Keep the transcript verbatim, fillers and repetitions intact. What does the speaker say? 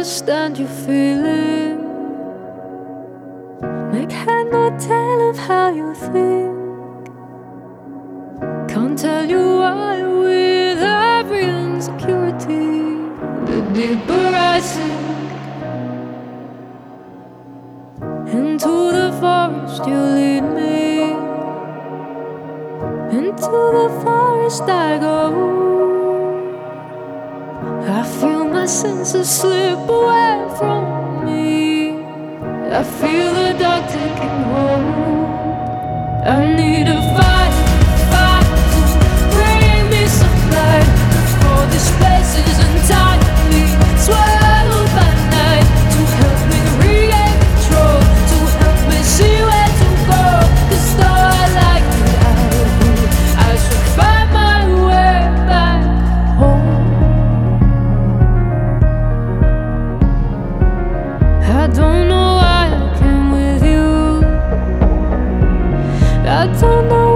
understand your feeling. Make head nor tail of how you think. Can't tell you why with every insecurity. The deeper I sink into the forest, you lead me. Into the forest I go. I feel my senses slip away from me. I feel the dark taking hold. I need a fight, fight to bring me some light before this place is entirely swallowed by night. To help me regain control, to help me see where to go. 'Cause though I like it out here, I should find my way back home. I don't know why I came with you. I don't know